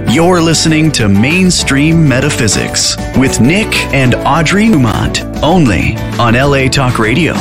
You're listening to Mainstream Metaphysics with Nick and Audrey Newmont, only on LA Talk Radio.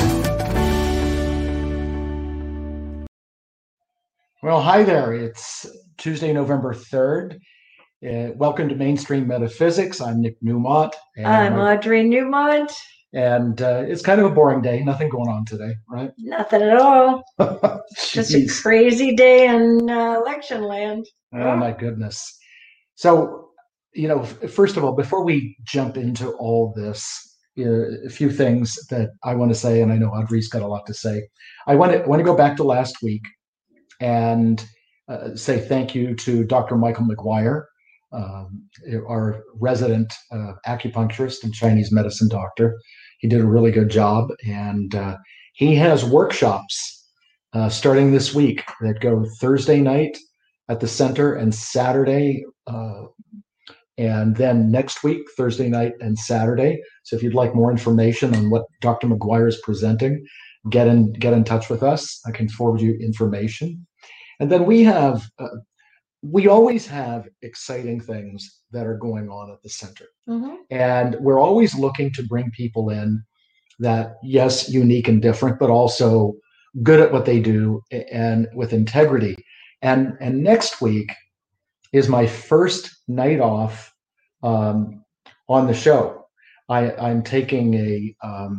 Well, hi there. It's Tuesday, November 3rd. Welcome to Mainstream Metaphysics. I'm Nick Newmont. I'm Audrey Newmont. And it's kind of a boring day. Nothing going on today, right? Nothing at all. Just a crazy day in election land. Oh, my goodness. So, first of all, before we jump into all this, a few things that I want to say, and I know Audrey's got a lot to say. I want to go back to last week and say thank you to Dr. Michael McGuire, our resident acupuncturist and Chinese medicine doctor. He did a really good job, and he has workshops starting this week that go Thursday night at the center and Saturday, and then next week, Thursday night and Saturday. So if you'd like more information on what Dr. McGuire is presenting, get in touch with us. I can forward you information. And then we always have exciting things that are going on at the center. Mm-hmm. And we're always looking to bring people in that, yes, unique and different, but also good at what they do and with integrity. And next week is my first night off on the show. I'm taking a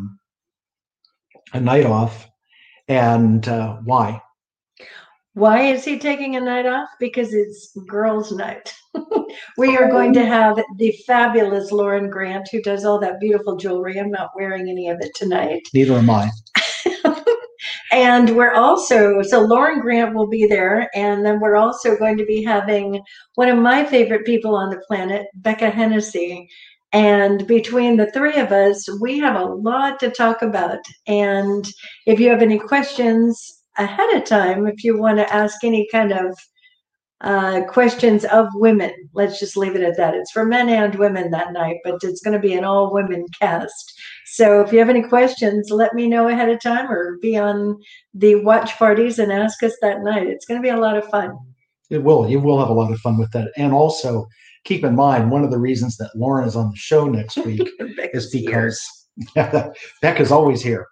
night off. And why? Why is he taking a night off? Because it's girls' night. We are going to have the fabulous Lauren Grant, who does all that beautiful jewelry. I'm not wearing any of it tonight. Neither am I. And we're also, so Lauren Grant will be there. And then we're also going to be having one of my favorite people on the planet, Becca Hennessy. And between the three of us, we have a lot to talk about. And if you have any questions ahead of time, if you want to ask any kind of questions of women, let's just leave it at that. It's for men and women that night, but it's going to be an all women cast. So if you have any questions, let me know ahead of time or be on the watch parties and ask us that night. It's going to be a lot of fun. It will. You will have a lot of fun with that. And also keep in mind, one of the reasons that Lauren is on the show next week is because Becca's always here.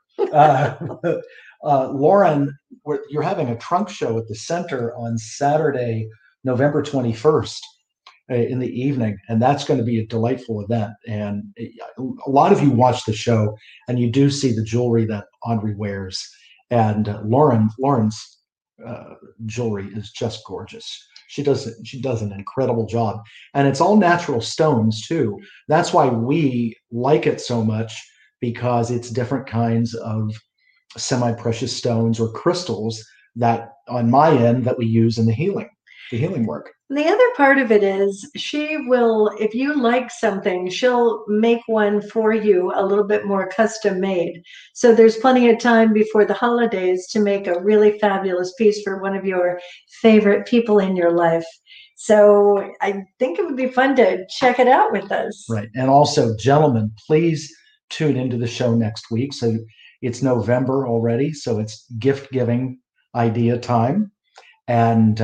Lauren, you're having a trunk show at the center on Saturday, November 21st in the evening, and that's going to be a delightful event. And a lot of you watch the show, and you do see the jewelry that Audrey wears. And Lauren's jewelry is just gorgeous. She does an incredible job, and it's all natural stones too. That's why we like it so much, because it's different kinds of semi-precious stones or crystals that on my end that we use in the healing work. The other part of it is she will, if you like something, she'll make one for you a little bit more custom made. So there's plenty of time before the holidays to make a really fabulous piece for one of your favorite people in your life. So I think it would be fun to check it out with us. Right. And also, gentlemen, please tune into the show next week. So it's November already, so it's gift giving idea time. And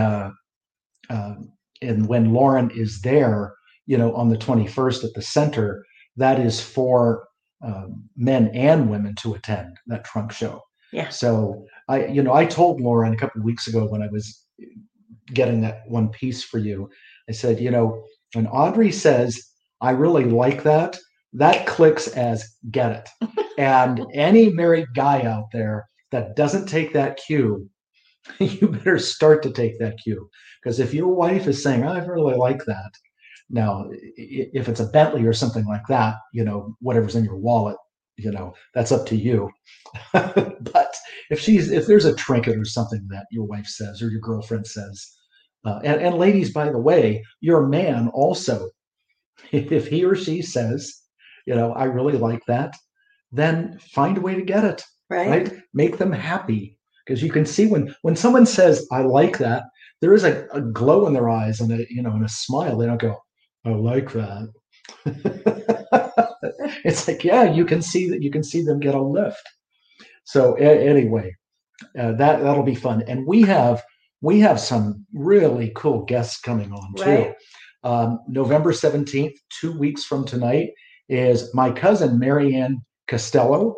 when Lauren is there, on the 21st at the center, that is for men and women to attend that trunk show. Yeah. So I told Lauren a couple of weeks ago when I was getting that one piece for you, I said, when Audrey says, I really like that, that clicks as get it. And any married guy out there that doesn't take that cue, you better start to take that cue. Because if your wife is saying, I really like that, now, if it's a Bentley or something like that, whatever's in your wallet, that's up to you. But if there's a trinket or something that your wife says or your girlfriend says, and ladies, by the way, your man also, if he or she says, I really like that, then find a way to get it, right? Make them happy. Because you can see when someone says, I like that, there is a glow in their eyes and and a smile. They don't go, I like that. It's like, yeah, you can see them get a lift. So anyway, that'll be fun. And we have some really cool guests coming on too. November 17th, 2 weeks from tonight, is my cousin Marianne Costello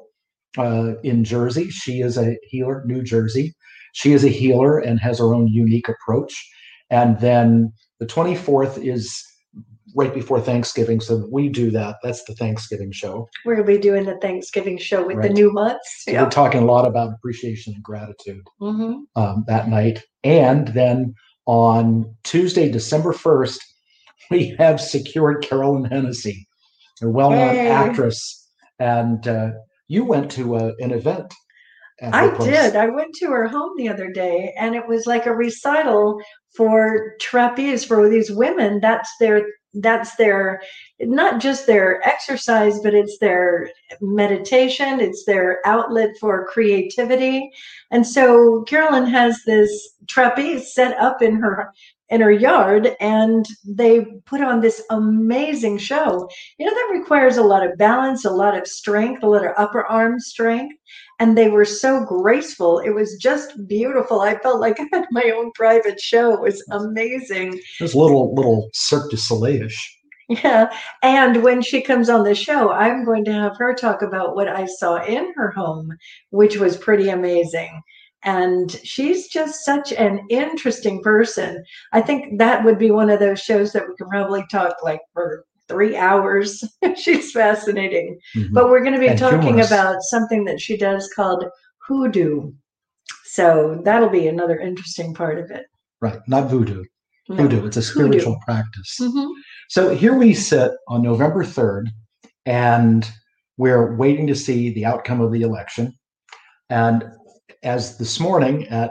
in Jersey. She is a healer, New Jersey. She is a healer and has her own unique approach. And then the 24th is right before Thanksgiving. So we do that. That's the Thanksgiving show. We're going to be doing the Thanksgiving show with the Right. new months. So we're talking a lot about appreciation and gratitude Mm-hmm. that night. And then on Tuesday, December 1st, we have secured Carolyn Hennessy, a well-known Hey. actress. And you went to an event at her I place. did. I went to her home the other day, and it was like a recital for trapeze for these women. That's their not just their exercise, but it's their meditation, it's their outlet for creativity. And so Carolyn has this trapeze set up in her yard, and they put on this amazing show. That requires a lot of balance, a lot of strength, a lot of upper arm strength, and they were so graceful. It was just beautiful. I felt like I had my own private show. It was amazing. It was a little Cirque du Soleil-ish. Yeah. And when she comes on the show, I'm going to have her talk about what I saw in her home, which was pretty amazing. And she's just such an interesting person. I think that would be one of those shows that we could probably talk like for 3 hours. She's fascinating. Mhm. But we're going to be And talking humorous. about something that she does called hoodoo. So that'll be another interesting part of it. Right, not voodoo. No, Hoodoo, it's a spiritual hoodoo. practice. Mhm. So here we sit on November 3rd, and we're waiting to see the outcome of the election. And as this morning at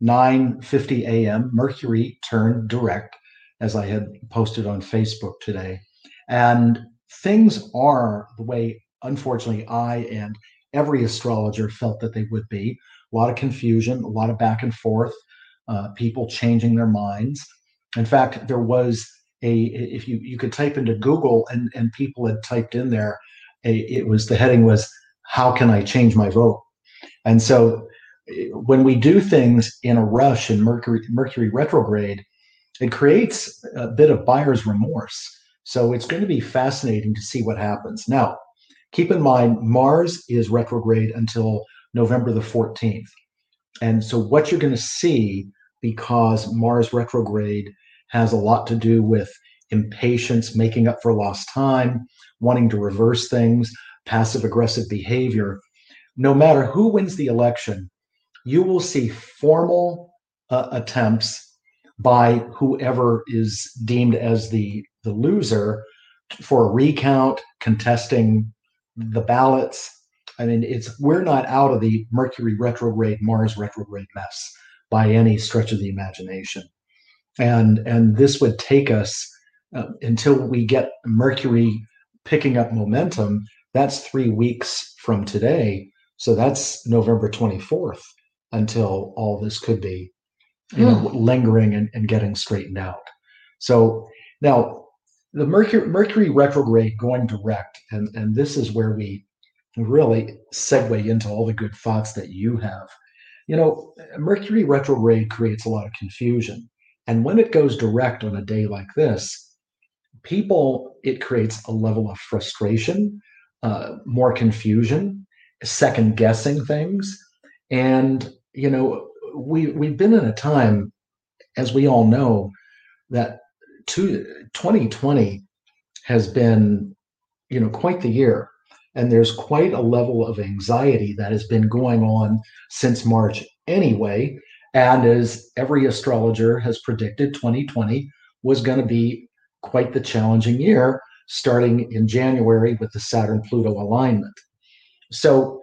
9:50 a.m., Mercury turned direct, as I had posted on Facebook today. And things are the way, unfortunately, I and every astrologer felt that they would be. A lot of confusion, a lot of back and forth, people changing their minds. In fact, there was if you could type into Google, and people had typed in there, the heading was, "How can I change my vote?" And so when we do things in a rush in Mercury retrograde, it creates a bit of buyer's remorse. So it's going to be fascinating to see what happens. Now, keep in mind, Mars is retrograde until November the 14th. And so what you're going to see, because Mars retrograde has a lot to do with impatience, making up for lost time, wanting to reverse things, passive aggressive behavior. No matter who wins the election, you will see formal attempts by whoever is deemed as the loser for a recount, contesting the ballots. I mean, we're not out of the Mercury retrograde, Mars retrograde mess by any stretch of the imagination. And this would take us until we get Mercury picking up momentum. That's 3 weeks from today. So that's November 24th until all this could be, lingering and getting straightened out. So now the Mercury retrograde going direct, and this is where we really segue into all the good thoughts that you have. Mercury retrograde creates a lot of confusion. And when it goes direct on a day like this, it creates a level of frustration, more confusion, second guessing things. And, we've been in a time, as we all know, that 2020 has been, quite the year. And there's quite a level of anxiety that has been going on since March anyway. And as every astrologer has predicted, 2020 was going to be quite the challenging year, starting in January with the Saturn-Pluto alignment. So,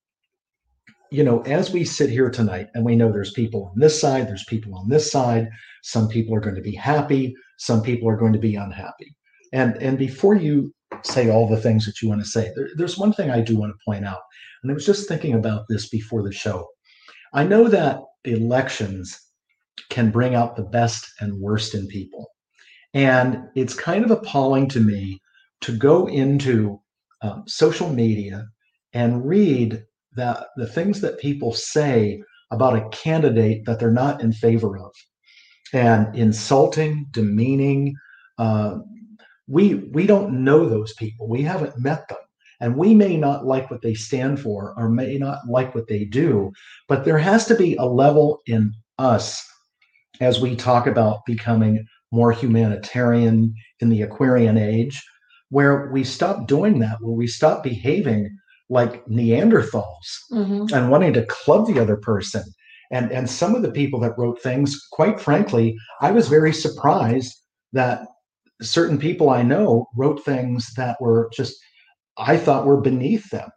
as we sit here tonight, and we know there's people on this side, there's people on this side, some people are going to be happy, some people are going to be unhappy. And before you say all the things that you want to say, there's one thing I do want to point out. And I was just thinking about this before the show. I know that elections can bring out the best and worst in people. And it's kind of appalling to me to go into social media and read the things that people say about a candidate that they're not in favor of, and insulting, demeaning, Uh, we don't know those people. We haven't met them. And we may not like what they stand for or may not like what they do, but there has to be a level in us as we talk about becoming more humanitarian in the Aquarian age, where we stop doing that, where we stop behaving like Neanderthals and wanting to club the other person. And some of the people that wrote things, quite frankly, I was very surprised that certain people I know wrote things that were just, I thought were beneath them.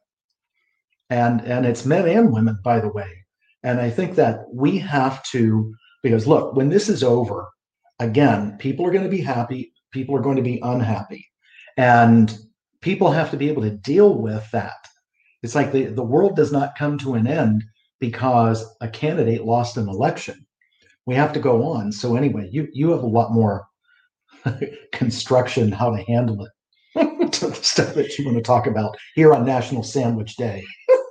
And it's men and women, by the way. And I think that we have to, because look, when this is over, again, people are going to be happy, people are going to be unhappy. And people have to be able to deal with that. It's like the world does not come to an end because a candidate lost an election. We have to go on. So anyway, you have a lot more construction, how to handle it, to the stuff that you want to talk about here on National Sandwich Day.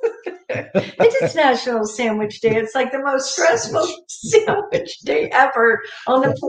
It is National Sandwich Day. It's like the most stressful sandwich day ever on the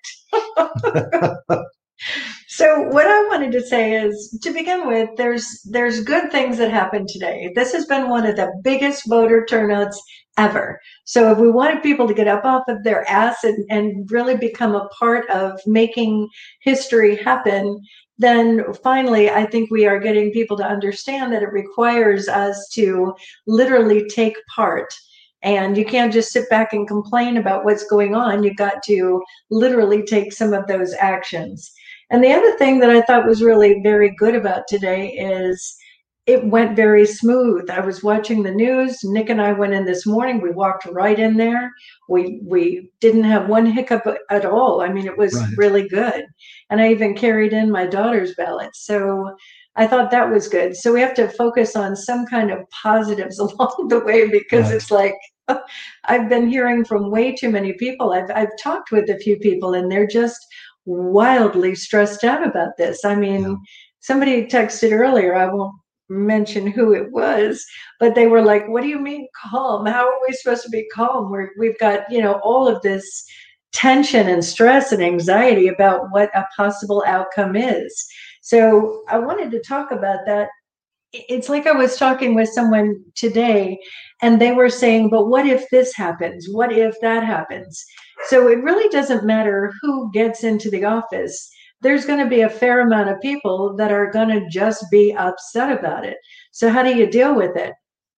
planet. So what I wanted to say is, to begin with, there's good things that happened today. This has been one of the biggest voter turnouts ever. So if we wanted people to get up off of their ass and really become a part of making history happen, then finally, I think we are getting people to understand that it requires us to literally take part. And you can't just sit back and complain about what's going on. You've got to literally take some of those actions. And the other thing that I thought was really very good about today is it went very smooth. I was watching the news. Nick and I went in this morning. We walked right in there. We didn't have one hiccup at all. I mean, it was really good. And I even carried in my daughter's ballot. So I thought that was good. So we have to focus on some kind of positives along the way, because it's like, I've been hearing from way too many people. I've talked with a few people, and they're just wildly stressed out about this. I mean, somebody texted earlier, I won't mention who it was, but they were like, what do you mean calm? How are we supposed to be calm? We've got, all of this tension and stress and anxiety about what a possible outcome is. So I wanted to talk about that. It's like I was talking with someone today, and they were saying, but what if this happens? What if that happens? So it really doesn't matter who gets into the office. There's going to be a fair amount of people that are going to just be upset about it. So how do you deal with it?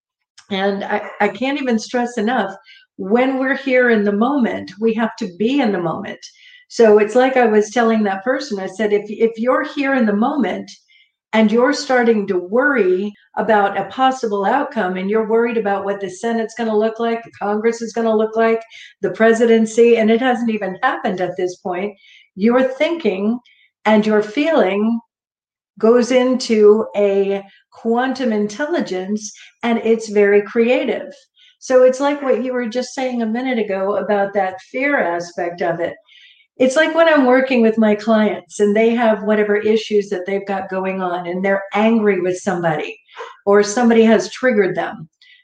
And I can't even stress enough, when we're here in the moment, we have to be in the moment. So it's like I was telling that person, I said, if you're here in the moment and you're starting to worry about a possible outcome, and you're worried about what the Senate's going to look like, the Congress is going to look like, the presidency, and it hasn't even happened at this point, your thinking and your feeling goes into a quantum intelligence, and it's very creative. So it's like what you were just saying a minute ago about that fear aspect of it. It's like when I'm working with my clients and they have whatever issues that they've got going on, and they're angry with somebody, or somebody has triggered them.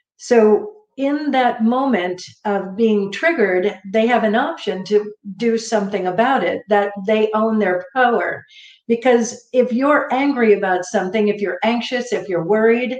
So in that moment of being triggered, they have an option to do something about it, that they own their power. Because if you're angry about something, if you're anxious, if you're worried,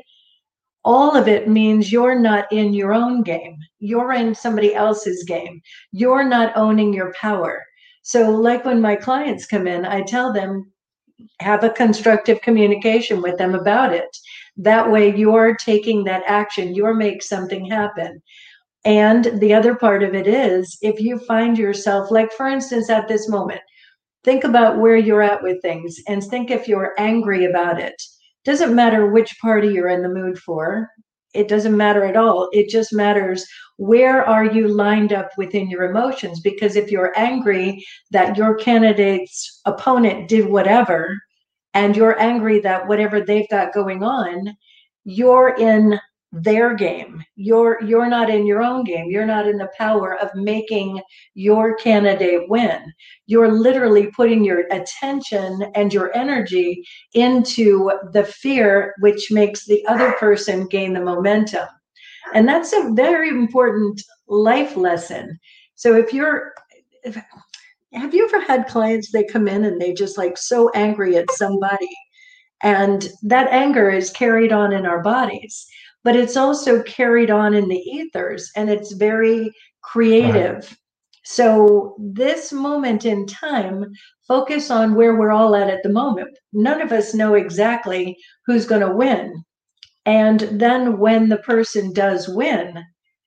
all of it means you're not in your own game. You're in somebody else's game. You're not owning your power. So like when my clients come in, I tell them, have a constructive communication with them about it. That way you're taking that action, you're making something happen. And the other part of it is, if you find yourself, like for instance, at this moment, think about where you're at with things and think if you're angry about it. Doesn't matter which party you're in the mood for. It doesn't matter at all. It just matters, where are you lined up within your emotions? Because if you're angry that your candidate's opponent did whatever, and you're angry that whatever they've got going on, you're in their game. You're not in your own game. You're not in the power of making your candidate win. You're literally putting your attention and your energy into the fear, which makes the other person gain the momentum. And that's a very important life lesson. So if have you ever had clients, they come in and they just like so angry at somebody, and that anger is carried on in our bodies, but it's also carried on in the ethers, and it's very Right. creative. So this moment in time, focus on where we're all at the moment. None of us know exactly who's going to win. And then when the person does win,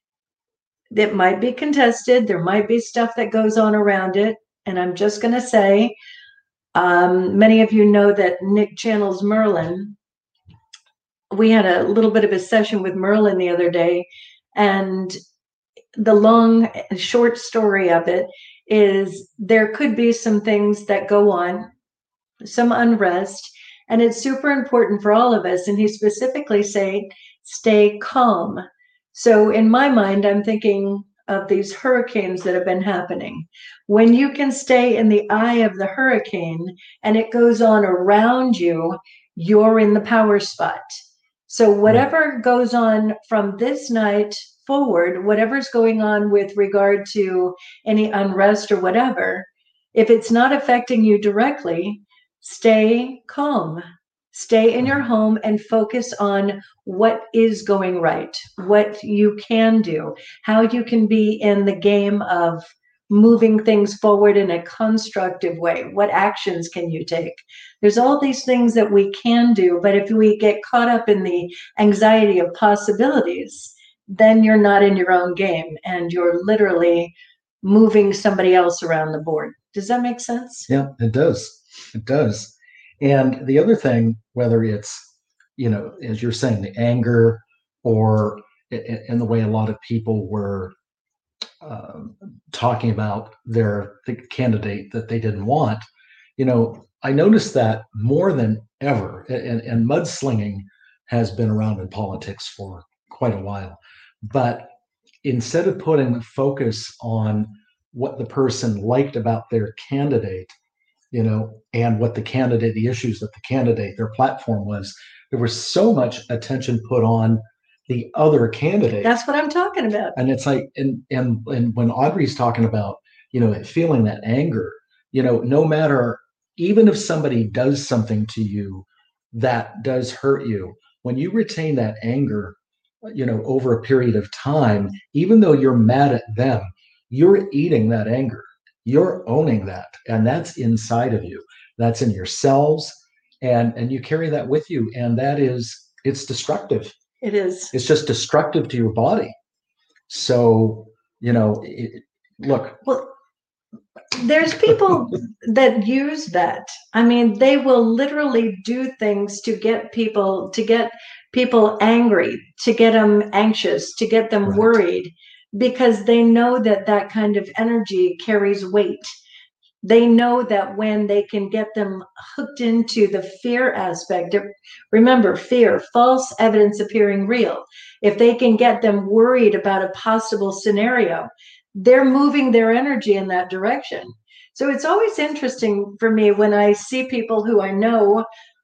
it might be contested. There might be stuff that goes on around it. And I'm just going to say, many of you know that Nick channels Merlin. We had a little bit of a session with Merlin the other day, and the long, short story of it is there could be some things that go on, some unrest, and it's super important for all of us. And he specifically say, stay calm. So in my mind, I'm thinking of these hurricanes that have been happening. When you can stay in the eye of the hurricane and it goes on around you, you're in the power spot. So Right. whatever goes on from this night forward, whatever's going on with regard to any unrest or whatever, if it's not affecting you directly, stay calm. Stay in your Right. home and focus on what is going right, what you can do, how you can be in the game of moving things forward in a constructive way. What actions can you take? There's all these things that we can do, but if we get caught up in the anxiety of possibilities, then you're not in your own game and you're literally moving somebody else around the board. Does that make sense? Yeah, it does. It does. And the other thing, whether it's, as you're saying, the anger or in the way a lot of people were um, talking about the candidate that they didn't want, I noticed that more than ever, and mudslinging has been around in politics for quite a while. But instead of putting the focus on what the person liked about their candidate, and what the issues that the candidate, their platform was, there was so much attention put on the other candidate. That's what I'm talking about. And it's like, and when Audrey's talking about, feeling that anger, no matter, even if somebody does something to you that does hurt you, when you retain that anger, over a period of time, even though you're mad at them, you're eating that anger, you're owning that, and that's inside of you, that's in your cells, and you carry that with you, and it's destructive. It is. It's just destructive to your body. So, look. Well, there's people that use that. I mean, they will literally do things to get people angry, to get them anxious, to get them Right. worried, because they know that that kind of energy carries weight. They know that when they can get them hooked into the fear aspect, remember, fear, false evidence appearing real. If they can get them worried about a possible scenario, they're moving their energy in that direction. So it's always interesting for me when I see people who I know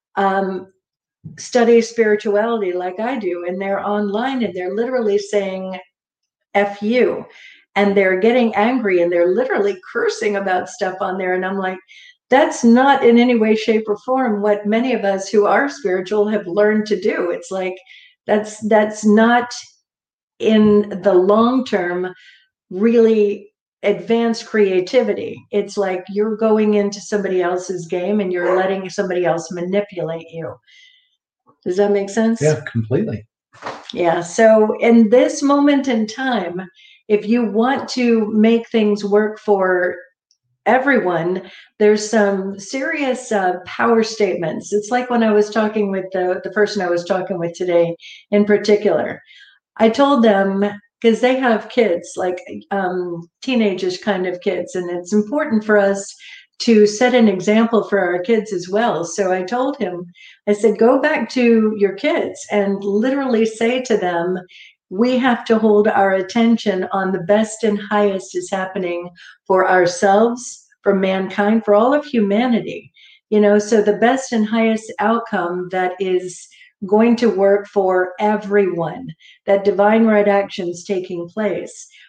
study spirituality like I do, and they're online and they're literally saying F you, and they're getting angry and they're literally cursing about stuff on there. And I'm like, that's not in any way, shape, or form what many of us who are spiritual have learned to do. It's like that's not in the long term really advanced creativity. It's like you're going into somebody else's game and you're letting somebody else manipulate you. Does that make sense? Yeah, completely. Yeah. So in this moment in time, if you want to make things work for everyone, there's some serious power statements. It's like when I was talking with the person I was talking with today in particular. I told them, because they have kids, like teenagers kind of kids, and it's important for us to set an example for our kids as well. So I told him, I said, go back to your kids and literally say to them, we have to hold our attention on the best and highest is happening for ourselves, for mankind, for all of humanity. So the best and highest outcome that is going to work for everyone, that divine right actions taking place.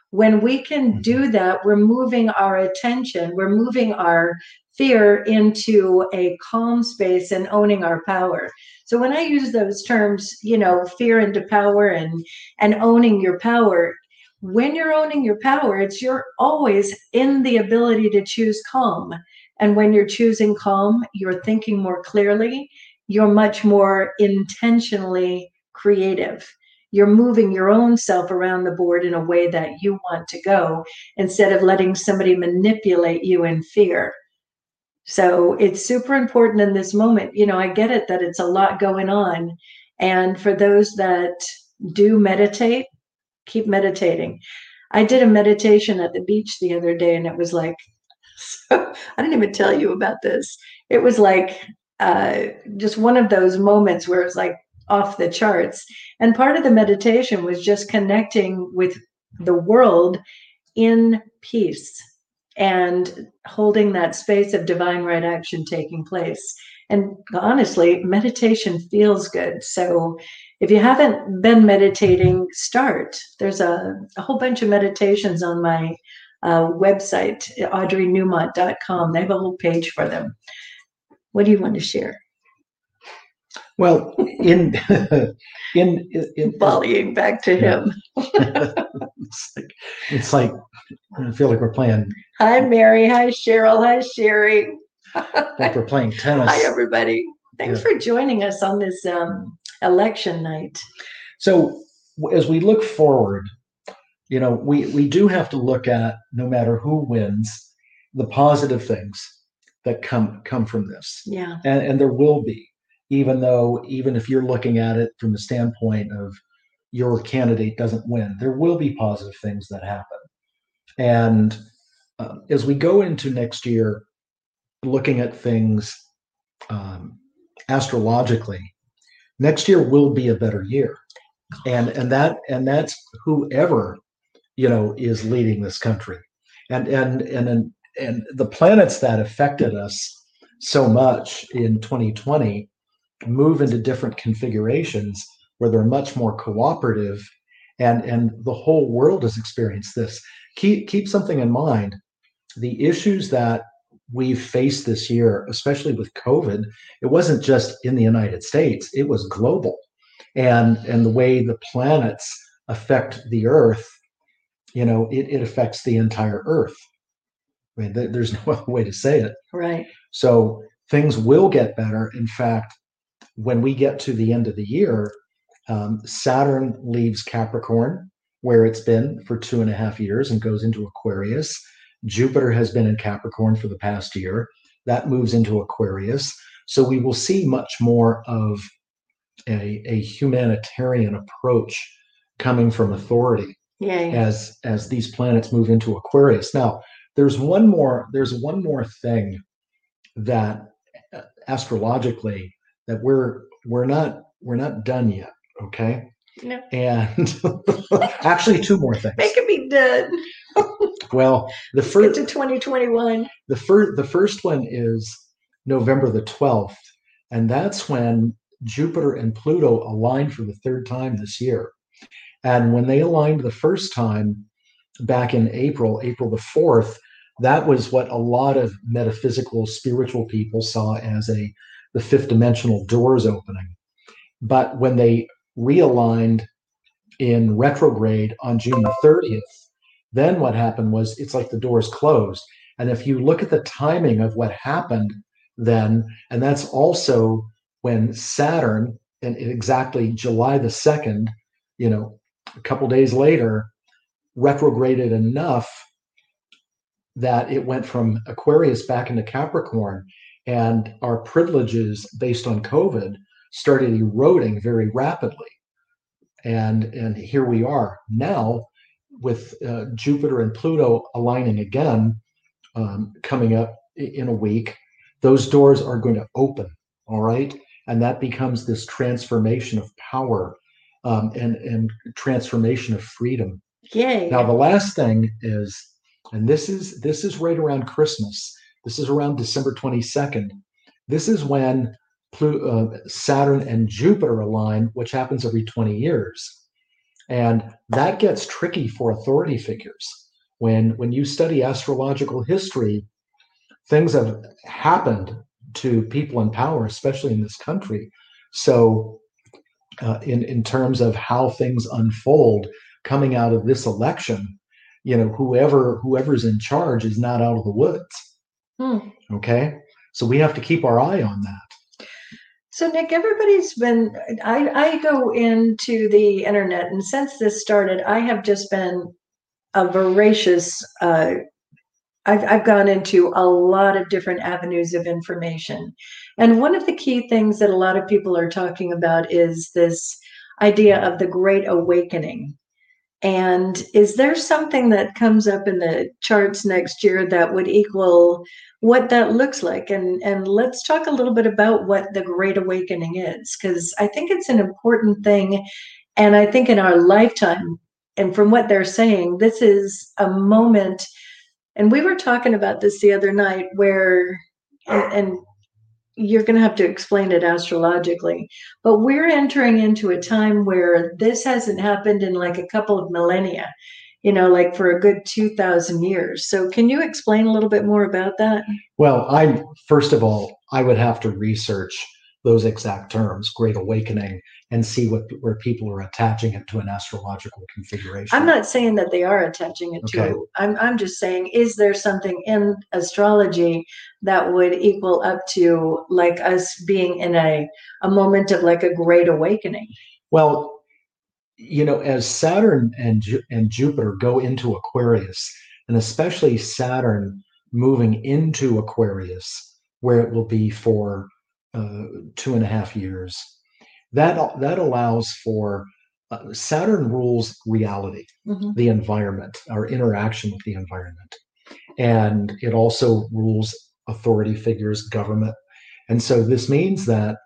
When we can do that, we're moving our attention, we're moving our fear into a calm space and owning our power. So when I use those terms, fear into power and owning your power, when you're owning your power, you're always in the ability to choose calm. And when you're choosing calm, you're thinking more clearly, you're much more intentionally creative. You're moving your own self around the board in a way that you want to go instead of letting somebody manipulate you in fear. So it's super important in this moment. I get it that it's a lot going on. And for those that do meditate, keep meditating. I did a meditation at the beach the other day, and it was like, so, I didn't even tell you about this. It was like just one of those moments where it's like off the charts. And part of the meditation was just connecting with the world in peace and holding that space of divine right action taking place. And honestly, meditation feels good. So if you haven't been meditating, start. There's a whole bunch of meditations on my website, audreynewmont.com. They have a whole page for them. What do you want to share? Well, in volleying back to him. it's like I feel like we're playing. Hi, Mary. Hi, Cheryl. Hi, Sherry. Like we're playing tennis. Hi, everybody. Thanks for joining us on this election night. So as we look forward, we do have to look at, no matter who wins, the positive things that come from this. Yeah. And there will be, even if you're looking at it from the standpoint of your candidate doesn't win, there will be positive things that happen. And as we go into next year, looking at things astrologically, next year will be a better year. And that's whoever is leading this country, and the planets that affected us so much in 2020 move into different configurations where they're much more cooperative, and the whole world has experienced this. Keep something in mind: the issues that we've faced this year, especially with COVID, it wasn't just in the United States; it was global, and the way the planets affect the Earth. It affects the entire Earth. I mean, there's no other way to say it. Right. So things will get better. In fact, when we get to the end of the year, Saturn leaves Capricorn, where it's been for 2.5 years, and goes into Aquarius. Jupiter has been in Capricorn for the past year. That moves into Aquarius. So we will see much more of a humanitarian approach coming from authority. Yay. As these planets move into Aquarius. Now, there's one more thing that astrologically that we're not done yet. Okay. No. And actually, two more things. Make it be done. Well, Let's get to 2021. The first one is November the 12th, and that's when Jupiter and Pluto align for the third time this year. And when they aligned the first time back in April the 4th, that was what a lot of metaphysical, spiritual people saw as the fifth dimensional doors opening. But when they realigned in retrograde on June the 30th, then what happened was it's like the doors closed. And if you look at the timing of what happened then, and that's also when Saturn, and exactly July the 2nd, a couple days later, retrograded enough that it went from Aquarius back into Capricorn, and our privileges based on COVID started eroding very rapidly. And here we are now with Jupiter and Pluto aligning again, coming up in a week. Those doors are going to open, all right? And that becomes this transformation of power. And transformation of freedom. Yay. Now the last thing is, and this is right around Christmas. This is around December 22nd. This is when Saturn and Jupiter align, which happens every 20 years. And that gets tricky for authority figures. When you study astrological history, things have happened to people in power, especially in this country. So, in terms of how things unfold coming out of this election, whoever's in charge is not out of the woods. Okay, so we have to keep our eye on that. So Nick, everybody's been, I go into the internet, and since this started, I have just been a voracious, I've gone into a lot of different avenues of information. And one of the key things that a lot of people are talking about is this idea of the Great Awakening. And is there something that comes up in the charts next year that would equal what that looks like? And let's talk a little bit about what the Great Awakening is, because I think it's an important thing. And I think in our lifetime, and from what they're saying, this is a moment. And we were talking about this the other night where, and you're going to have to explain it astrologically, but we're entering into a time where this hasn't happened in like a couple of millennia, like for a good 2,000 years. So can you explain a little bit more about that? Well, first of all, I would have to research those exact terms, Great Awakening, and see where people are attaching it to an astrological configuration. I'm not saying that they are attaching it to. I'm just saying, is there something in astrology that would equal up to like us being in a moment of like a great awakening? Well, as Saturn and Jupiter go into Aquarius, and especially Saturn moving into Aquarius, where it will be for 2.5 years, that allows for Saturn rules reality, the environment, our interaction with the environment, and it also rules authority figures, government, and so this means that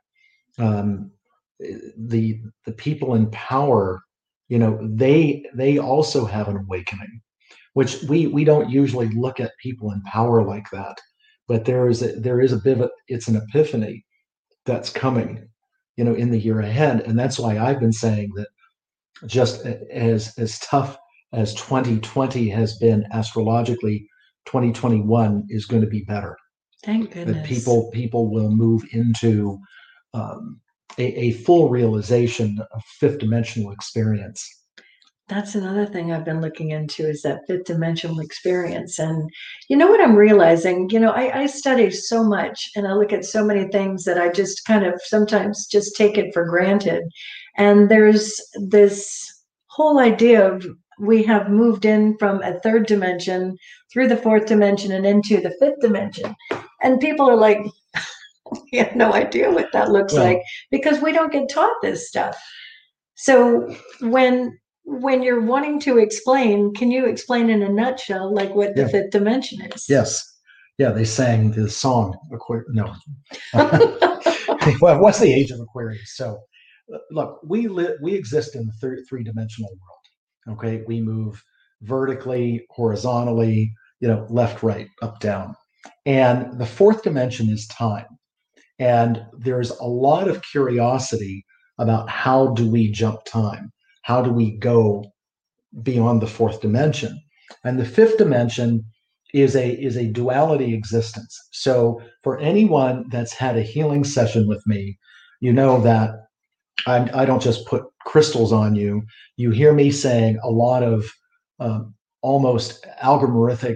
the people in power, they also have an awakening, which we don't usually look at people in power like that, but there is a bit of it's an epiphany that's coming, in the year ahead. And that's why I've been saying that just as tough as 2020 has been astrologically, 2021 is going to be better. Thank goodness. That people will move into a full realization of fifth dimensional experience. That's another thing I've been looking into, is that fifth dimensional experience. And you know what I'm realizing, I study so much and I look at so many things that I just kind of sometimes just take it for granted. And there's this whole idea of we have moved in from a third dimension through the fourth dimension and into the fifth dimension. And people are like, you have no idea what that looks like, because we don't get taught this stuff. So when you're wanting to explain, can you explain in a nutshell like what the fifth dimension is? Yes. Yeah, they sang the song no. Well, what's the age of Aquarius? So look, we exist in the three-dimensional world. Okay, we move vertically, horizontally, left, right, up, down. And the fourth dimension is time. And there's a lot of curiosity about how do we jump time? How do we go beyond the fourth dimension? And the fifth dimension is a duality existence. So for anyone that's had a healing session with me, you know that I don't just put crystals on you. You hear me saying a lot of almost algorithmic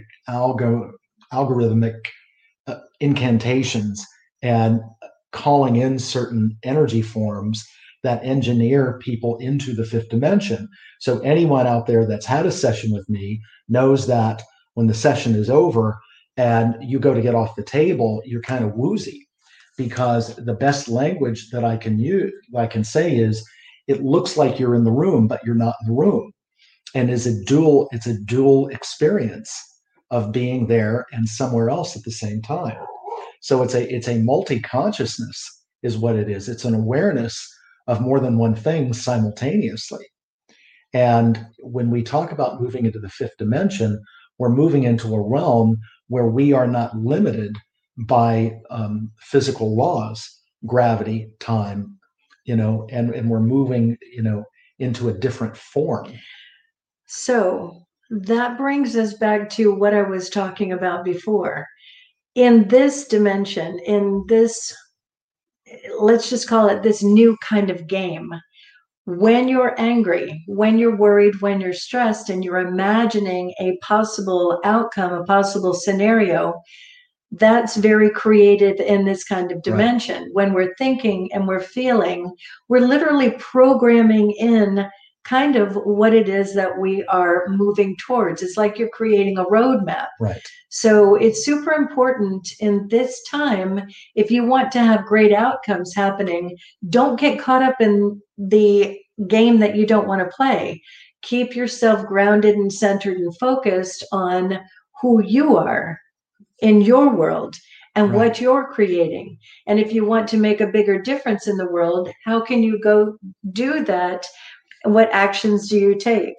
incantations and calling in certain energy forms that engineer people into the fifth dimension. So anyone out there that's had a session with me knows that when the session is over and you go to get off the table, you're kind of woozy, because the best language that I can say is, it looks like you're in the room, but you're not in the room. And it's a dual experience of being there and somewhere else at the same time. So it's a multi-consciousness is what it is. It's an awareness of more than one thing simultaneously. And when we talk about moving into the fifth dimension, we're moving into a realm where we are not limited by physical laws, gravity, time, and we're moving, into a different form. So that brings us back to what I was talking about before. In this dimension, in this, let's just call it this new kind of game, when you're angry, when you're worried, when you're stressed, and you're imagining a possible outcome, a possible scenario, that's very creative in this kind of dimension. Right. When we're thinking and we're feeling, we're literally programming in kind of what it is that we are moving towards. It's like you're creating a roadmap. Right. So it's super important in this time, if you want to have great outcomes happening, don't get caught up in the game that you don't want to play. Keep yourself grounded and centered and focused on who you are in your world and right. what you're creating. And if you want to make a bigger difference in the world, how can you go do that? What actions do you take?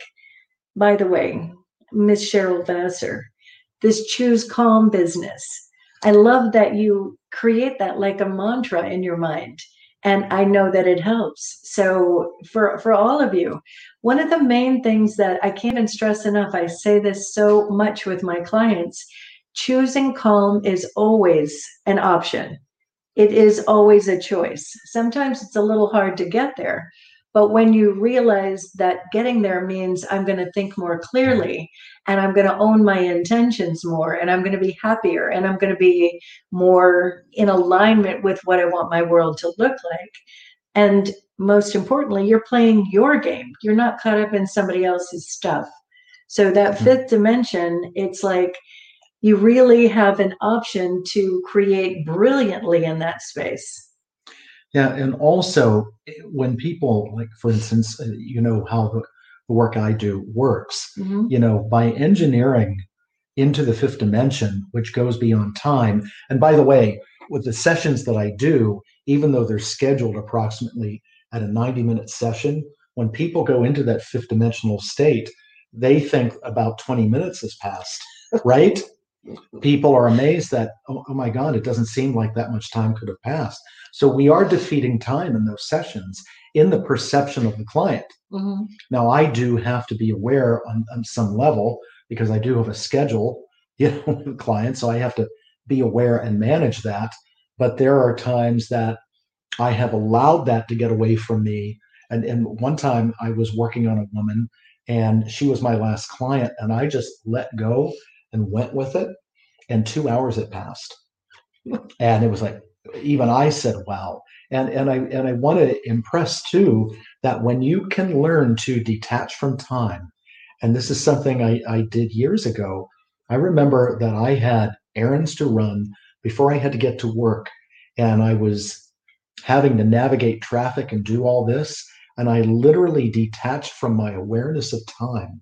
By the way, Miss Cheryl Vassar, this choose calm business. I love that you create that like a mantra in your mind. And I know that it helps. So for all of you, one of the main things that I can't even stress enough, I say this so much with my clients, choosing calm is always an option. It is always a choice. Sometimes it's a little hard to get there, but when you realize that getting there means I'm going to think more clearly and I'm going to own my intentions more and I'm going to be happier and I'm going to be more in alignment with what I want my world to look like. And most importantly, you're playing your game. You're not caught up in somebody else's stuff. So that fifth dimension, it's like you really have an option to create brilliantly in that space. Yeah, and also when people, like for instance, you know how the work I do works, mm-hmm. you know, by engineering into the fifth dimension, which goes beyond time. And by the way, with the sessions that I do, even though they're scheduled approximately at a 90-minute session, when people go into that fifth dimensional state, they think about 20 minutes has passed, right? People are amazed that, oh my God, it doesn't seem like that much time could have passed. So we are defeating time in those sessions in the perception of the client. Mm-hmm. Now, I do have to be aware on some level because I do have a schedule, you know, with clients, so I have to be aware and manage that. But there are times that I have allowed that to get away from me. And one time I was working on a woman and she was my last client and I just let go and went with it, and 2 hours had passed, and it was like even I said, "Wow!" And I want to impress too that when you can learn to detach from time, and this is something I did years ago. I remember that I had errands to run before I had to get to work, and I was having to navigate traffic and do all this, and I literally detached from my awareness of time,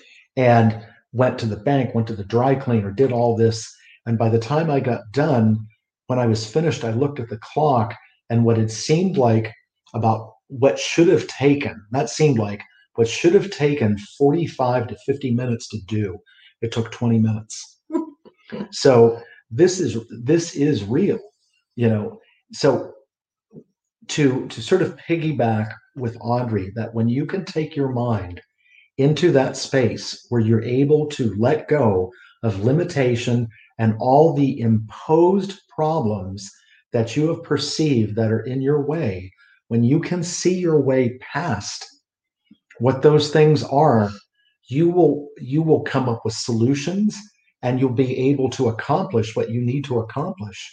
and went to the bank, went to the dry cleaner, did all this. And by the time I got done, when I was finished, I looked at the clock and what it seemed like about what should have taken, that seemed like what should have taken 45 to 50 minutes to do, it took 20 minutes. So this is real, you know. So to sort of piggyback with Audrey, that when you can take your mind into that space where you're able to let go of limitation and all the imposed problems that you have perceived that are in your way, when you can see your way past what those things are, you will come up with solutions and you'll be able to accomplish what you need to accomplish.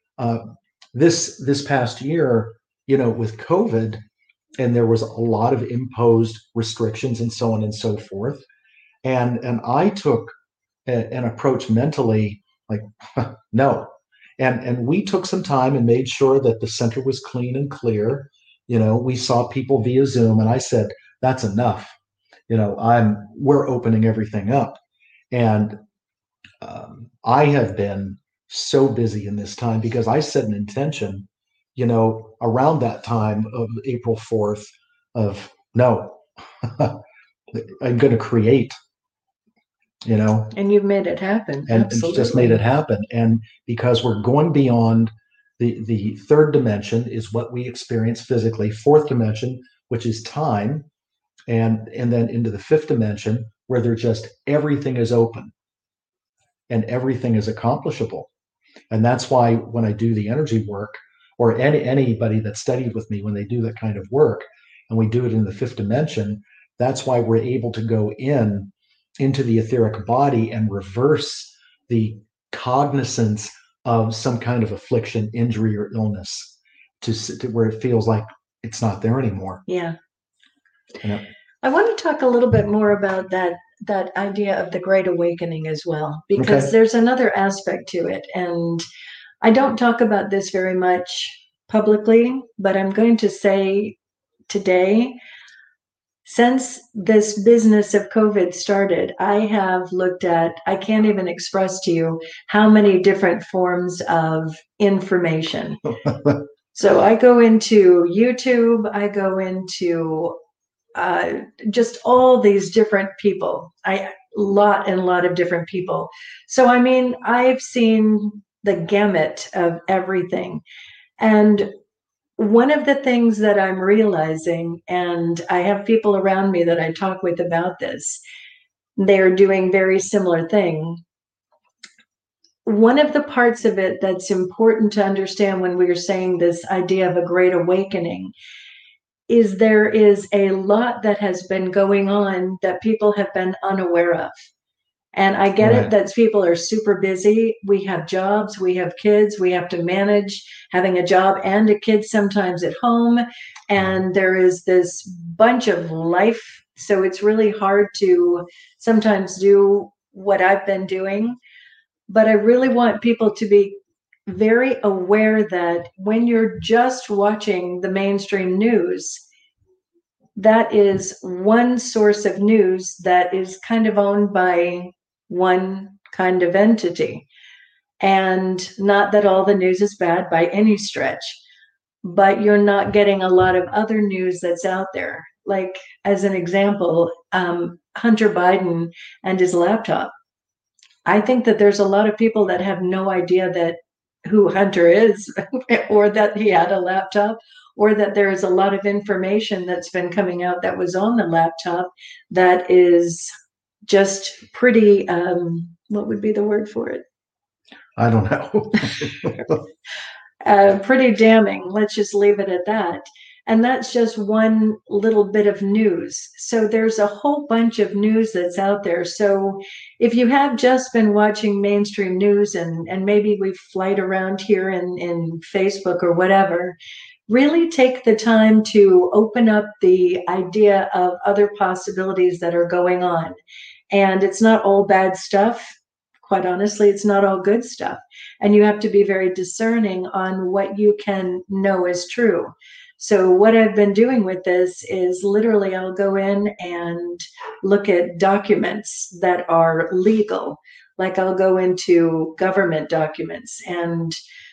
This past year, you know, with COVID, and there was a lot of imposed restrictions and so on and so forth. And I took an approach mentally like, no. And we took some time and made sure that the center was clean and clear. You know, we saw people via Zoom and I said, that's enough. You know, we're opening everything up. And I have been so busy in this time because I set an intention, you know, around that time of April 4th of no, I'm going to create, you know. And you've made it happen. And Absolutely. It's just made it happen. And because we're going beyond the third dimension is what we experience physically, fourth dimension, which is time, and then into the fifth dimension where they're just everything is open and everything is accomplishable. And that's why when I do the energy work, or anybody that studied with me, when they do that kind of work, and we do it in the fifth dimension, that's why we're able to go into the etheric body and reverse the cognizance of some kind of affliction, injury, or illness to where it feels like it's not there anymore. Yeah. You know? I want to talk a little bit more about that idea of the Great Awakening as well, because Okay. there's another aspect to it. And I don't talk about this very much publicly, but I'm going to say today, since this business of COVID started, I have looked at, I can't even express to you how many different forms of information. So I go into YouTube, I go into just all these different people, a lot of different people. So, I mean, I've seen the gamut of everything. And one of the things that I'm realizing, and I have people around me that I talk with about this, they're doing very similar thing. One of the parts of it that's important to understand when we're saying this idea of a great awakening is there is a lot that has been going on that people have been unaware of. And I get it that people are super busy. We have jobs, we have kids, we have to manage having a job and a kid sometimes at home. And there is this bunch of life. So it's really hard to sometimes do what I've been doing. But I really want people to be very aware that when you're just watching the mainstream news, that is one source of news that is kind of owned by one kind of entity. And not that all the news is bad by any stretch, but you're not getting a lot of other news that's out there. Like, as an example, Hunter Biden and his laptop. I think that there's a lot of people that have no idea that who Hunter is or that he had a laptop, or that there is a lot of information that's been coming out that was on the laptop that is just pretty, what would be the word for it? I don't know. Pretty damning. Let's just leave it at that. And that's just one little bit of news. So there's a whole bunch of news that's out there. So if you have just been watching mainstream news and maybe we flight around here in Facebook or whatever, really take the time to open up the idea of other possibilities that are going on. And it's not all bad stuff. Quite honestly, it's not all good stuff. And you have to be very discerning on what you can know is true. So what I've been doing with this is literally I'll go in and look at documents that are legal. Like I'll go into government documents and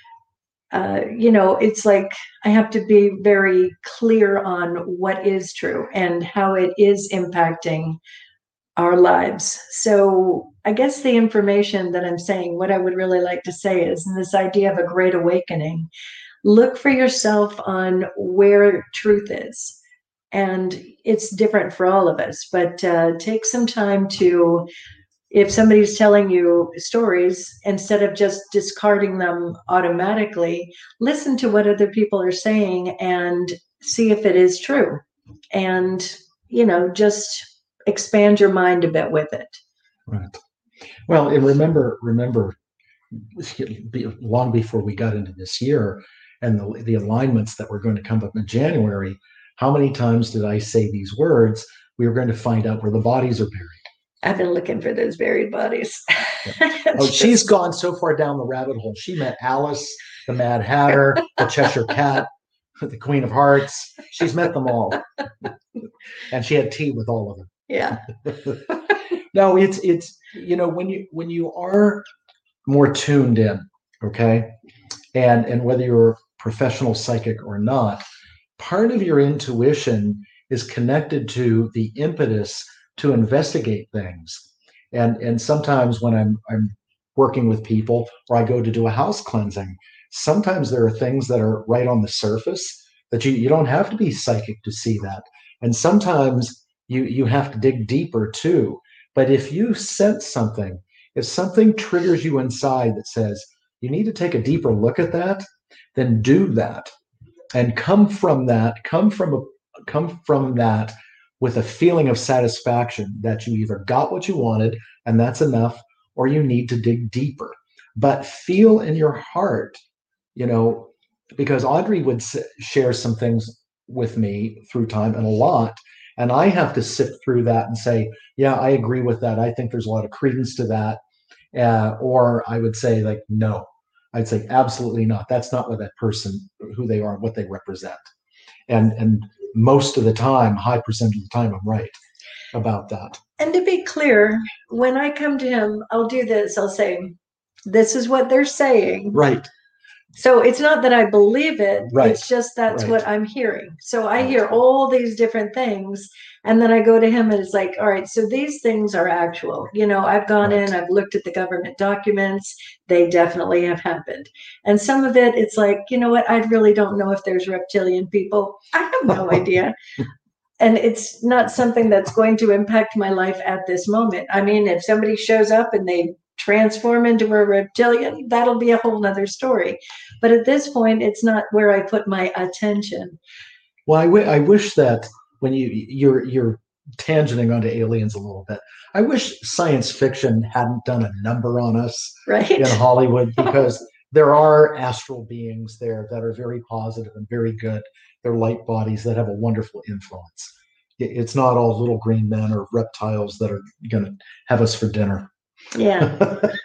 it's like I have to be very clear on what is true and how it is impacting our lives. So I guess the information that I'm saying, what I would really like to say is in this idea of a great awakening, look for yourself on where truth is. And it's different for all of us, but take some time to, if somebody's telling you stories, instead of just discarding them automatically, listen to what other people are saying and see if it is true. And, just expand your mind a bit with it. Right. Well, and remember, long before we got into this year and the alignments that were going to come up in January, how many times did I say these words? We were going to find out where the bodies are buried. I've been looking for those buried bodies. Oh, she's gone so far down the rabbit hole. She met Alice, the Mad Hatter, the Cheshire Cat, the Queen of Hearts. She's met them all. And she had tea with all of them. Yeah. No, it's when you are more tuned in, okay, and whether you're a professional psychic or not, part of your intuition is connected to the impetus to investigate things. And sometimes when I'm working with people or I go to do a house cleansing, sometimes there are things that are right on the surface that you don't have to be psychic to see that. And sometimes you have to dig deeper too. But if you sense something, if something triggers you inside that says you need to take a deeper look at that, then do that and come from that with a feeling of satisfaction that you either got what you wanted and that's enough, or you need to dig deeper. But feel in your heart, you know, because Audrey would share some things with me through time and a lot. And I have to sift through that and say, yeah, I agree with that. I think there's a lot of credence to that. Or I would say, like, no, I'd say absolutely not. That's not what that person, who they are, what they represent. And most of the time, high percentage of the time, I'm right about that. And to be clear, when I come to him, I'll do this. I'll say, this is what they're saying. Right. So it's not that I believe it. Right. It's just that's Right. what I'm hearing. So I Right. hear all these different things. And then I go to him and it's like, all right, so these things are actual. You know, I've gone Right. in, I've looked at the government documents. They definitely have happened. And some of it, it's like, you know what? I really don't know if there's reptilian people. I have no idea. And it's not something that's going to impact my life at this moment. I mean, if somebody shows up and they transform into a reptilian, that'll be a whole nother story. But at this point, it's not where I put my attention. Well, I wish that when you're tangenting onto aliens a little bit, I wish science fiction hadn't done a number on us Right. in Hollywood, because there are astral beings there that are very positive and very good. They're light bodies that have a wonderful influence. It's not all little green men or reptiles that are going to have us for dinner. Yeah.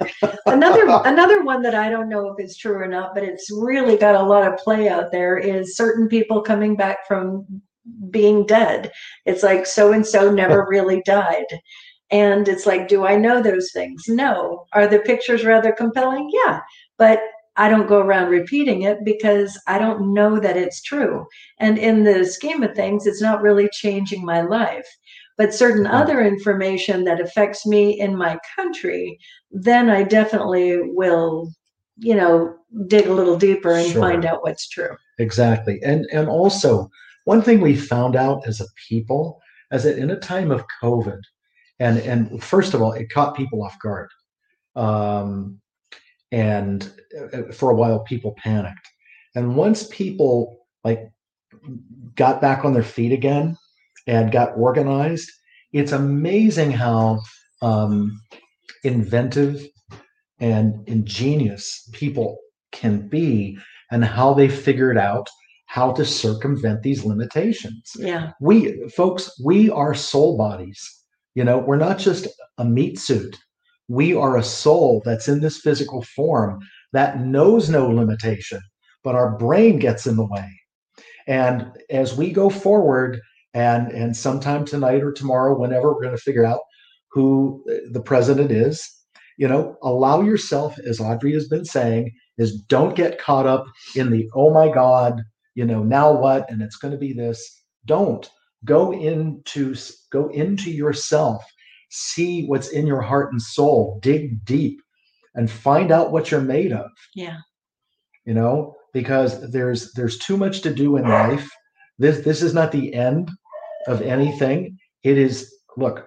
Another one that I don't know if it's true or not, but it's really got a lot of play out there, is certain people coming back from being dead. It's like so and so never really died. And it's like, do I know those things? No. Are the pictures rather compelling? Yeah. But I don't go around repeating it because I don't know that it's true. And in the scheme of things, it's not really changing my life. But certain other information that affects me in my country, then I definitely will, you know, dig a little deeper and Sure. find out what's true. Exactly. And also, one thing we found out as a people is that in a time of COVID, and first of all, it caught people off guard. And for a while, people panicked. And once people like got back on their feet again and got organized, it's amazing how inventive and ingenious people can be, and how they figured out how to circumvent these limitations. Yeah. We are soul bodies. You know, we're not just a meat suit. We are a soul that's in this physical form that knows no limitation, but our brain gets in the way. And as we go forward, and sometime tonight or tomorrow, whenever, we're going to figure out who the president is, you know, allow yourself, as Audrey has been saying, is don't get caught up in the, oh my God, you know, now what? And it's going to be this. Don't go into yourself, see what's in your heart and soul, dig deep and find out what you're made of. Yeah. You know, because there's too much to do in life. This is not the end of anything. It is, look,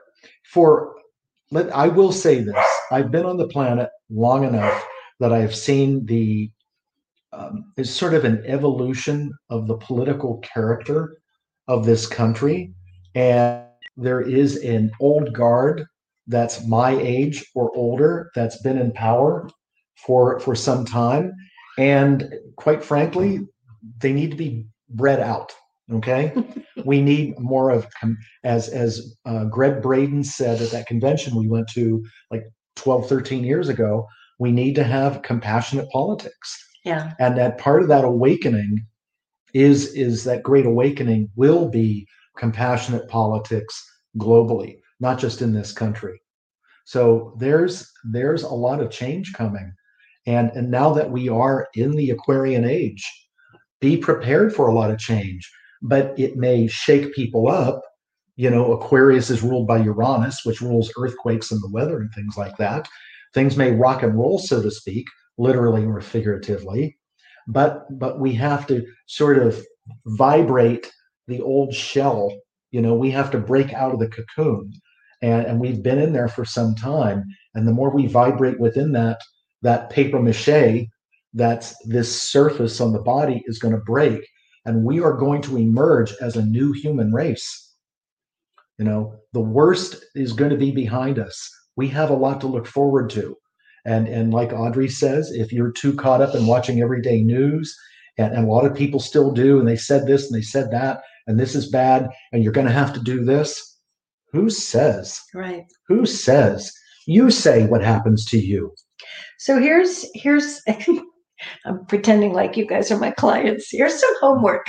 I will say this. I've been on the planet long enough that I've seen it's sort of an evolution of the political character of this country. And there is an old guard that's my age or older that's been in power for some time. And quite frankly, they need to be bred out. Okay. We need more of, as Greg Braden said at that convention we went to like 12, 13 years ago, we need to have compassionate politics. Yeah. And that part of that awakening is that great awakening will be compassionate politics globally, not just in this country. So there's a lot of change coming. And now that we are in the Aquarian age, be prepared for a lot of change, but it may shake people up. You know, Aquarius is ruled by Uranus, which rules earthquakes and the weather and things like that. Things may rock and roll, so to speak, literally or figuratively, but we have to sort of vibrate the old shell, We have to break out of the cocoon. And we've been in there for some time. And the more we vibrate within that paper mache, that's this surface on the body is going to break. And we are going to emerge as a new human race. The worst is going to be behind us. We have a lot to look forward to. And like Audrey says, if you're too caught up in watching everyday news, and a lot of people still do, and they said this and they said that, and this is bad, and you're going to have to do this. Who says? Right. Who says? You say what happens to you. So here's I'm pretending like you guys are my clients. Here's some homework.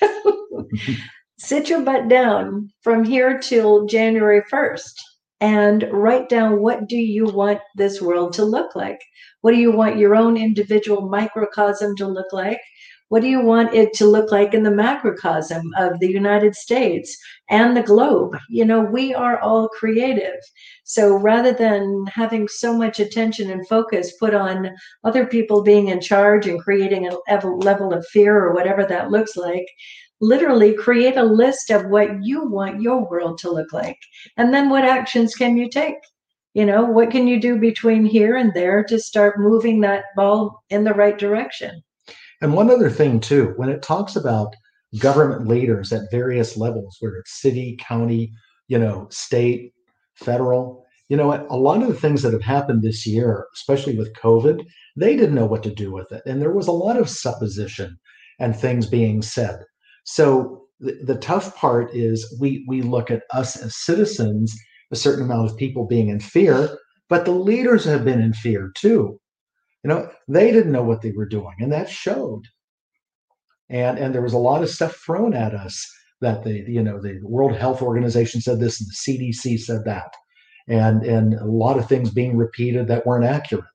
Sit your butt down from here till January 1st and write down, what do you want this world to look like? What do you want your own individual microcosm to look like? What do you want it to look like in the macrocosm of the United States and the globe? We are all creative. So rather than having so much attention and focus put on other people being in charge and creating a level of fear or whatever that looks like, literally create a list of what you want your world to look like. And then what actions can you take? What can you do between here and there to start moving that ball in the right direction? And one other thing, too, when it talks about government leaders at various levels, whether it's city, county, state, federal, a lot of the things that have happened this year, especially with COVID, they didn't know what to do with it. And there was a lot of supposition and things being said. So the tough part is we look at us as citizens, a certain amount of people being in fear, but the leaders have been in fear, too. They didn't know what they were doing, and that showed. And there was a lot of stuff thrown at us that the World Health Organization said this and the CDC said that, and a lot of things being repeated that weren't accurate.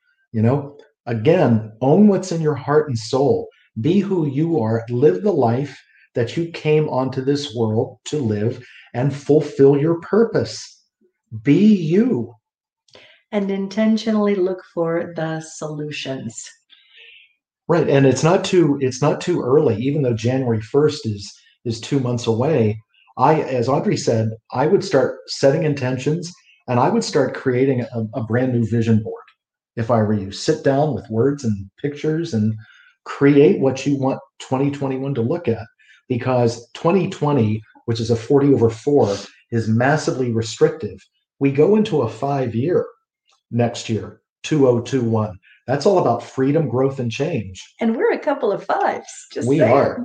Again, own what's in your heart and soul. Be who you are. Live the life that you came onto this world to live and fulfill your purpose. Be you. And intentionally look for the solutions. Right. And it's not too early, even though January 1st is 2 months away. As Audrey said, I would start setting intentions and I would start creating a brand new vision board. If I were you, sit down with words and pictures and create what you want 2021 to look at, because 2020, which is a 40/4, is massively restrictive. We go into a 5-year next year, 2021. That's all about freedom, growth, and change. And we're a couple of fives. We are.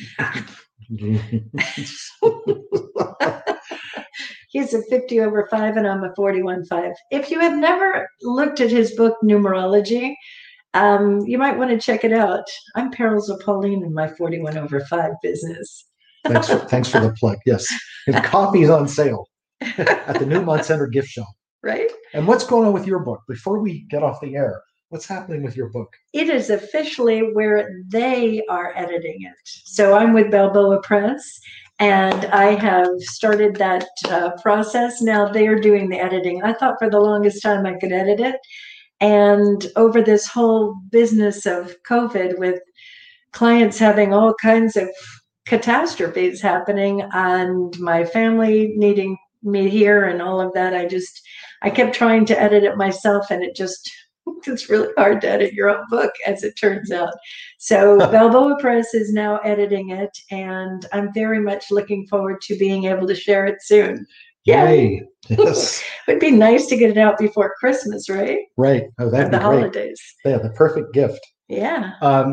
He's a 50/5 and I'm a 41/5. If you have never looked at his book, Numerology, you might want to check it out. I'm Perils of Pauline in my 41/5 business. Thanks for the plug. Yes. His copy is on sale at the Newmont Center gift shop. Right. And what's going on with your book? Before we get off the air, what's happening with your book? It is officially where they are editing it. So I'm with Balboa Press, and I have started that process. Now they're doing the editing. I thought for the longest time I could edit it. And over this whole business of COVID, with clients having all kinds of catastrophes happening and my family needing me here and all of that, I kept trying to edit it myself, and it's really hard to edit your own book, as it turns out. So Balboa Press is now editing it, and I'm very much looking forward to being able to share it soon. Yay! Yes. It would be nice to get it out before Christmas, right? Right. Oh, that'd be the great. Holidays. Yeah, the perfect gift. Yeah.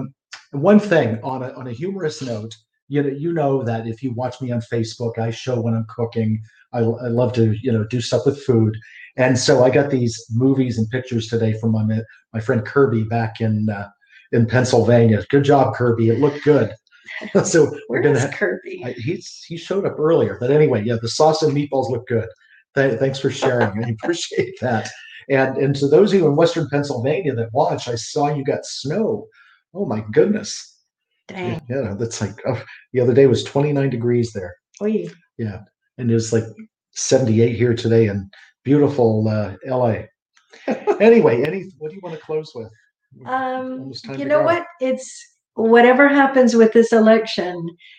One thing on a humorous note, you know that if you watch me on Facebook, I show when I'm cooking. I love to do stuff with food, and so I got these movies and pictures today from my friend Kirby back in Pennsylvania. Good job, Kirby. It looked good. So we're gonna Kirby. He showed up earlier, but anyway, yeah, the sauce and meatballs look good. Thanks for sharing. I appreciate that. And to those of you in Western Pennsylvania that watch, I saw you got snow. Oh my goodness. Dang. Yeah, that's like the other day was 29 degrees there. Oy. Yeah, and it was like 78 here today in beautiful LA. Anyway, what do you want to close with? You know what? It's whatever happens with this election,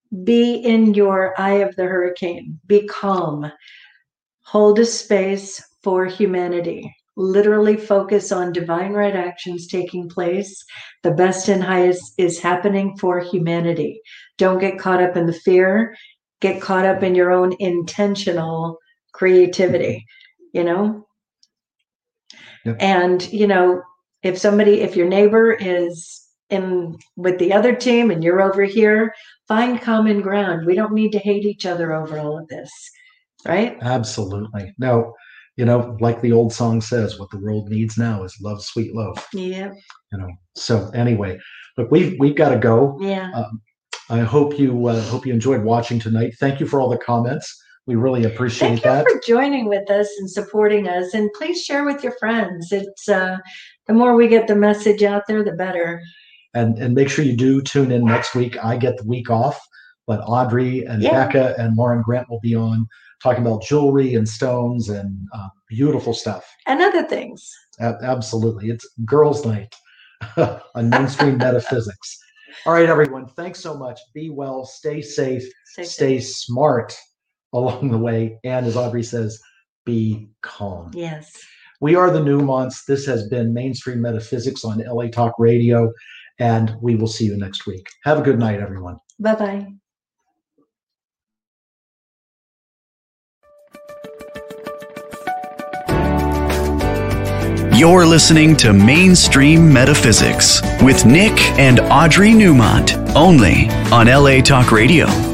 be in your eye of the hurricane. Be calm. Hold a space for humanity. Literally focus on divine right actions taking place. The best and highest is happening for humanity. Don't get caught up in the fear. Get caught up in your own intentional creativity, you know? Yep. And, you know, if your neighbor is in with the other team and you're over here, find common ground. We don't need to hate each other over all of this, right? Absolutely. No, you know, like the old song says, what the world needs now is love, sweet love. Yeah. You know. So anyway, look, we've got to go. Yeah. I hope you enjoyed watching tonight. Thank you for all the comments. We really appreciate that. Thank you for joining with us and supporting us. And please share with your friends. It's the more we get the message out there, the better. And make sure you do tune in next week. I get the week off, but Audrey and Becca and Lauren Grant will be on talking about jewelry and stones and beautiful stuff. And other things. Absolutely. It's girls' night on Mainstream Metaphysics. All right, everyone. Thanks so much. Be well. Stay safe. Stay smart along the way. And as Audrey says, be calm. Yes. We are the Newmonts. This has been Mainstream Metaphysics on LA Talk Radio. And we will see you next week. Have a good night, everyone. Bye-bye. You're listening to Mainstream Metaphysics with Nick and Audrey Newmont, only on LA Talk Radio.